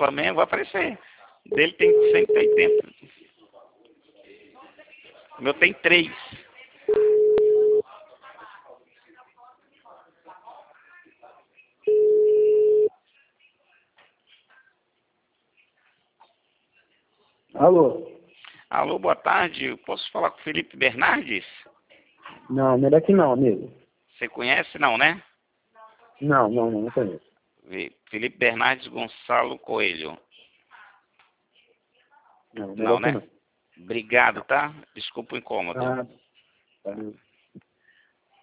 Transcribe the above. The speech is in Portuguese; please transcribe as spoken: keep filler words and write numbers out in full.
Flamengo vai aparecer. Dele tem cento e oitenta. O meu tem três. Alô? Alô, boa tarde. Eu posso falar com o Felipe Bernardes? Não, melhor que não, amigo. Você conhece, não, né? Não, não, não, não conheço. Felipe Bernardes Gonçalo Coelho. Não, Não, melhor que né? não. Obrigado, tá? Desculpa o incômodo. Ah, tá.